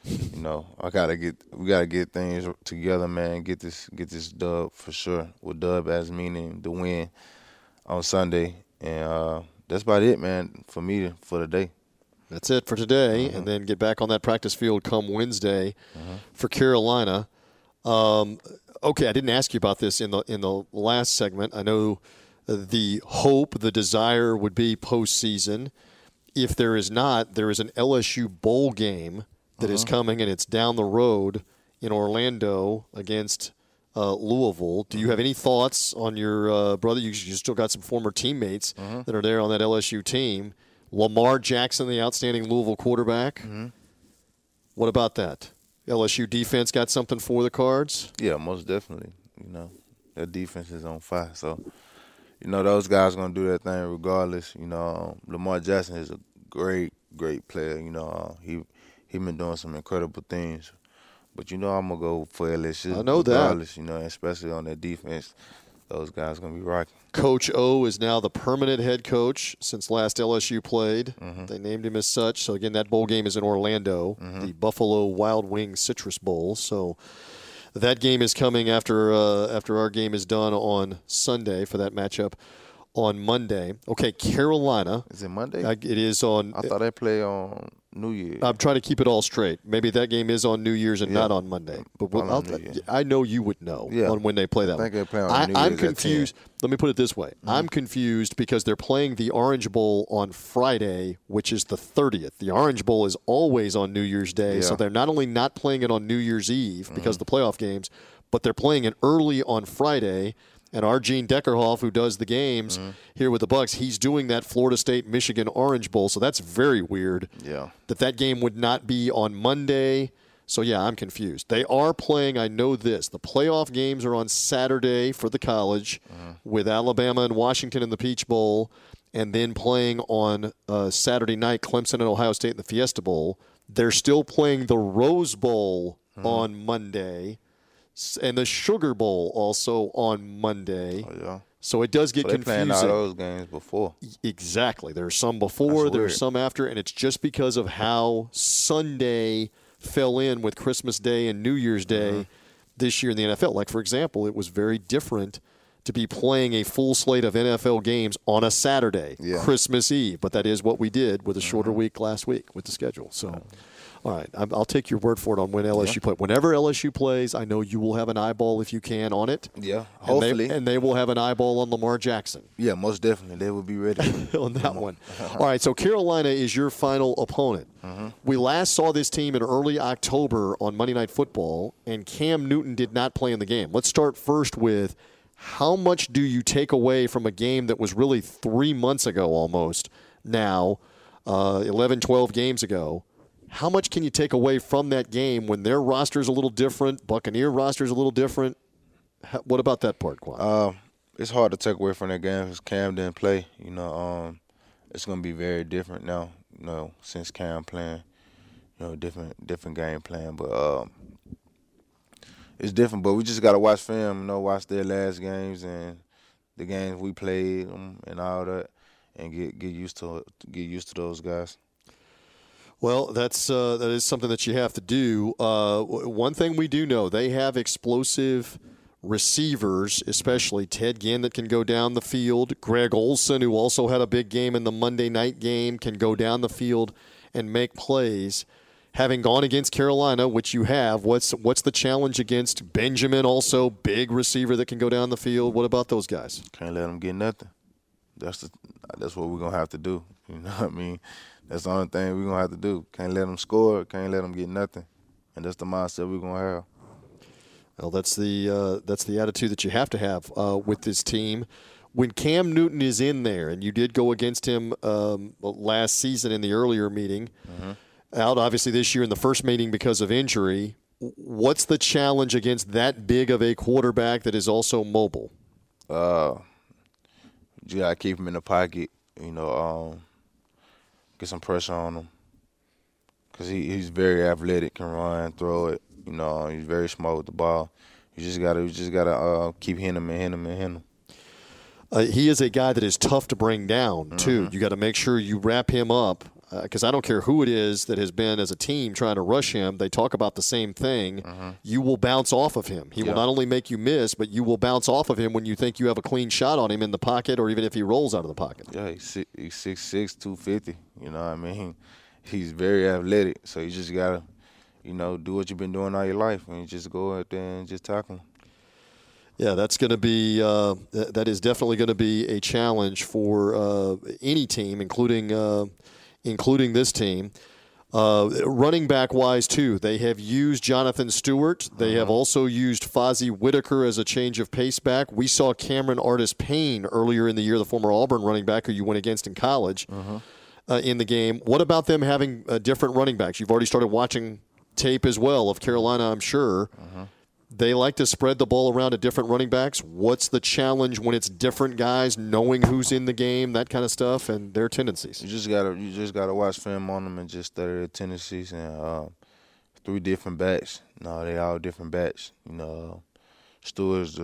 We gotta get things together, man. Get this dub for sure. With dub as meaning the win on Sunday, and that's about it, man. For me, for the day. That's it for today, and then get back on that practice field come Wednesday for Carolina. Okay, I didn't ask you about this in the last segment. I know the hope, the desire would be postseason. If there is not, there is an LSU bowl game that is coming, and it's down the road in Orlando against Louisville. Do you have any thoughts on your brother? You still got some former teammates that are there on that LSU team. Lamar Jackson, the outstanding Louisville quarterback. What about that? LSU defense got something for the Cards? Yeah, most definitely. Their defense is on fire. So, those guys are going to do their thing regardless. Lamar Jackson is a great, great player. He been doing some incredible things. But, I'm going to go for LSU. I know regardless, that. Especially on their defense. Those guys are going to be rocking. Coach O is now the permanent head coach since last LSU played. They named him as such. So, again, that bowl game is in Orlando, the Buffalo Wild Wings Citrus Bowl. So that game is coming after our game is done on Sunday for that matchup on Monday. Okay, Carolina. Is it Monday? It is on. I thought they play on New Year's. I'm trying to keep it all straight. Maybe that game is on New Year's and not on Monday. But I know you would know on when they play that. I think they play on New Year's. I'm confused. Let me put it this way. I'm confused because they're playing the Orange Bowl on Friday, which is the 30th. The Orange Bowl is always on New Year's Day, so they're not only not playing it on New Year's Eve because of the playoff games, but they're playing it early on Friday. And our Gene Deckerhoff, who does the games here with the Bucs, he's doing that Florida State-Michigan Orange Bowl. So that's very weird that game would not be on Monday. So, yeah, I'm confused. They are playing, I know this, the playoff games are on Saturday for the college with Alabama and Washington in the Peach Bowl, and then playing on Saturday night Clemson and Ohio State in the Fiesta Bowl. They're still playing the Rose Bowl on Monday. And the Sugar Bowl also on Monday. Oh, yeah. So it does get confusing. They're playing all those games before. Exactly. There's some before, there's some after, and it's just because of how Sunday fell in with Christmas Day and New Year's Day this year in the NFL. Like, for example, it was very different to be playing a full slate of NFL games on a Saturday, Christmas Eve. But that is what we did with a shorter week last week with the schedule. So All right, I'll take your word for it on when LSU play. Whenever LSU plays, I know you will have an eyeball, if you can, on it. Yeah, hopefully. And they will have an eyeball on Lamar Jackson. Yeah, most definitely. They will be ready on that one. All right, so Carolina is your final opponent. We last saw this team in early October on Monday Night Football, and Cam Newton did not play in the game. Let's start first with how much do you take away from a game that was really 3 months ago almost now, 11, 12 games ago? How much can you take away from that game when their roster is a little different, Buccaneer roster is a little different? What about that part, Quan? It's hard to take away from that game because Cam didn't play. It's going to be very different now, since Cam playing, different game plan. But it's different. But we just got to watch film, watch their last games and the games we played and all that and get used to those guys. Well, that is something that you have to do. One thing we do know, they have explosive receivers, especially Ted Ginn that can go down the field. Greg Olsen, who also had a big game in the Monday night game, can go down the field and make plays. Having gone against Carolina, which you have, what's the challenge against Benjamin, also big receiver that can go down the field? What about those guys? Can't let them get nothing. That's what we're going to have to do. You know what I mean? That's the only thing we're going to have to do. Can't let them score. Can't let them get nothing. And that's the mindset we're going to have. Well, that's the attitude that you have to have with this team. When Cam Newton is in there, and you did go against him last season in the earlier meeting, out obviously this year in the first meeting because of injury, what's the challenge against that big of a quarterback that is also mobile? You got to keep him in the pocket, get some pressure on him. Because he's very athletic, can run, throw it. He's very smart with the ball. You just gotta keep hitting him and hitting him and hitting him. He is a guy that is tough to bring down, too. You got to make sure you wrap him up because I don't care who it is that has been as a team trying to rush him. They talk about the same thing. You will bounce off of him. He will not only make you miss, but you will bounce off of him when you think you have a clean shot on him in the pocket or even if he rolls out of the pocket. Yeah, he's 6'6", 250. You know what I mean? He's very athletic, so you just got to, do what you've been doing all your life and you just go out there and just tackle him. Yeah, that's going to be that is definitely going to be a challenge for any team, including this team. Running back wise too, they have used Jonathan Stewart. They have also used Fozzie Whitaker as a change of pace back. We saw Cameron Artis-Payne earlier in the year, the former Auburn running back who you went against in college, in the game. What about them having different running backs? You've already started watching tape as well of Carolina, I'm sure. They like to spread the ball around to different running backs. What's the challenge when it's different guys, knowing who's in the game, that kind of stuff, and their tendencies? You just gotta watch film on them and just study their tendencies. And 3 different backs. They all different backs. Stewart's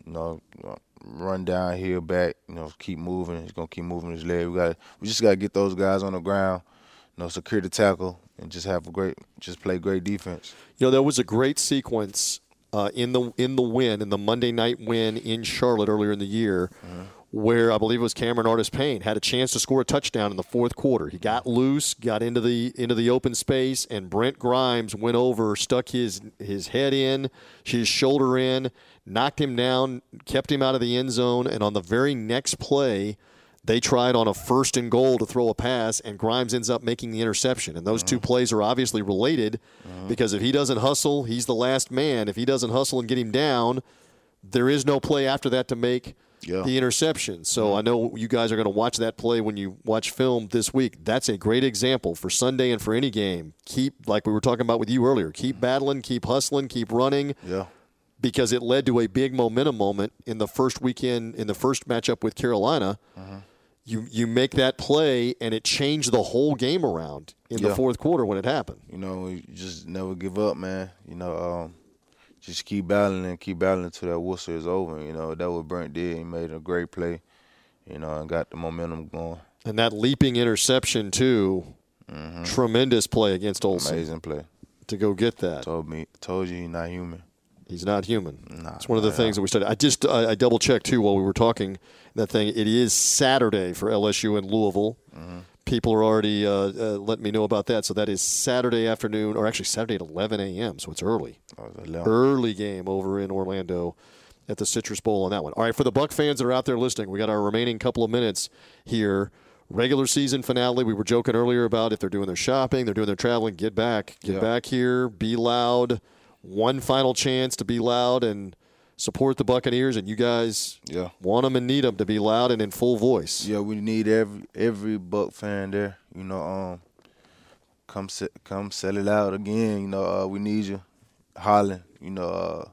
run downhill back. Keep moving. He's gonna keep moving his leg. We just gotta get those guys on the ground. Secure the tackle and just play great defense. There was a great sequence in the Monday night win in Charlotte earlier in the year, where I believe it was Cameron Artis-Payne had a chance to score a touchdown in the fourth quarter. He got loose, got into the open space, and Brent Grimes went over, stuck his head in, his shoulder in, knocked him down, kept him out of the end zone, and on the very next play, they tried on a 1st and goal to throw a pass, and Grimes ends up making the interception. And those two plays are obviously related because if he doesn't hustle, he's the last man. If he doesn't hustle and get him down, there is no play after that to make the interception. So I know you guys are going to watch that play when you watch film this week. That's a great example for Sunday and for any game. Keep, like we were talking about with you earlier, keep battling, keep hustling, keep running. Yeah. Because it led to a big momentum moment in the first weekend, in the first matchup with Carolina. You make that play, and it changed the whole game around in the fourth quarter when it happened. You just never give up, man. Just keep battling until that whistle is over. That's what Brent did. He made a great play, and got the momentum going. And that leaping interception, too, tremendous play against Olsen. Amazing play. To go get that. Told you he's not human. He's not human. It's one of the things that we studied. I double-checked, too, while we were talking that thing. It is Saturday for LSU in Louisville. People are already letting me know about that. So that is Saturday afternoon, or actually Saturday at 11 a.m., so it's early. Early game over in Orlando at the Citrus Bowl on that one. All right, for the Buck fans that are out there listening, we got our remaining couple of minutes here. Regular season finale. We were joking earlier about if they're doing their shopping, they're doing their traveling, get back. Get back here, be loud. One final chance to be loud and support the Buccaneers, and you guys want them and need them to be loud and in full voice. Yeah, we need every Buck fan there. You know, come sell it out again. You know, we need you. Hollering. You know,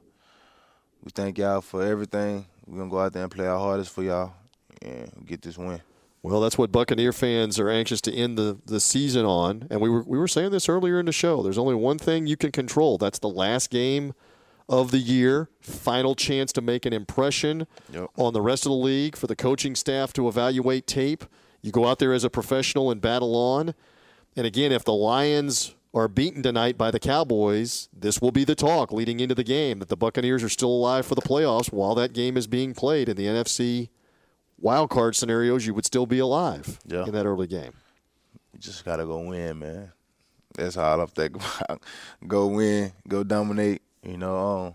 we thank y'all for everything. We're going to go out there and play our hardest for y'all and get this win. Well, that's what Buccaneer fans are anxious to end the season on. And we were saying this earlier in the show. There's only one thing you can control. That's the last game of the year. Final chance to make an impression on the rest of the league, for the coaching staff to evaluate tape. You go out there as a professional and battle on. And again, if the Lions are beaten tonight by the Cowboys, this will be the talk leading into the game, that the Buccaneers are still alive for the playoffs while that game is being played. In the NFC wild card scenarios, you would still be alive in that early game. You just got to go win, man. That's all I'm thinking about. Go win, go dominate, you know,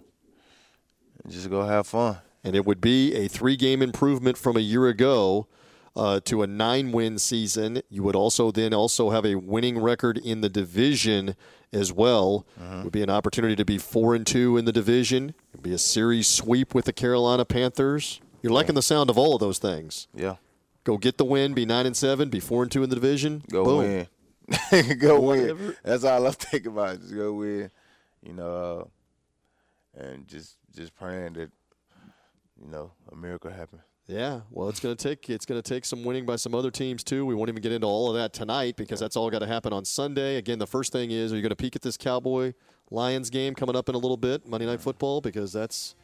just go have fun. And it would be a 3-game improvement from a year ago to a 9-win season. You would also have a winning record in the division as well. It would be an opportunity to be 4-2 in the division. It would be a series sweep with the Carolina Panthers. You're liking the sound of all of those things. Yeah. Go get the win, be 9-7, be 4-2 in the division. Go win. Go win. That's all I'm thinking about. Just go win. You know, and just praying that, you know, a miracle happen. Yeah, well, it's going to take some winning by some other teams too. We won't even get into all of that tonight because that's all got to happen on Sunday. Again, the first thing is, are you going to peek at this Cowboy-Lions game coming up in a little bit, Monday Night Football? Because that's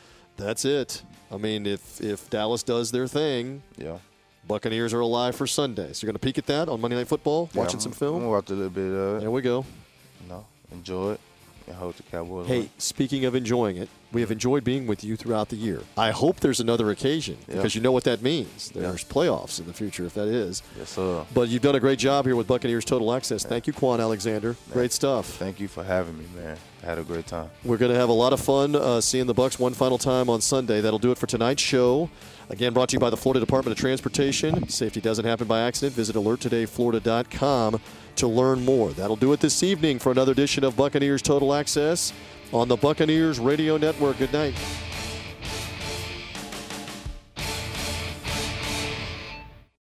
it. I mean, if Dallas does their thing, Buccaneers are alive for Sunday. So you're going to peek at that on Monday Night Football, watching some film? I'm going to watch a little bit of it. There we go. You know, enjoy it. And hope the Cowboys Hey, win. speaking of enjoying it, we have enjoyed being with you throughout the year. I hope there's another occasion because you know what that means. There's playoffs in the future if that is. Yes, sir. But you've done a great job here with Buccaneers Total Access. Thank you, Quan Alexander. Great stuff. Thank you for having me, man. I had a great time. We're going to have a lot of fun seeing the Bucs one final time on Sunday. That'll do it for tonight's show. Again, brought to you by the Florida Department of Transportation. Safety doesn't happen by accident. Visit alerttodayflorida.com to learn more. That'll do it this evening for another edition of Buccaneers Total Access on the Buccaneers Radio Network. Good night.